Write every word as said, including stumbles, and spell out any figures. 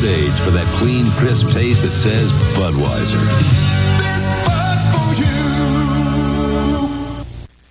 good age for that clean, crisp taste that says Budweiser.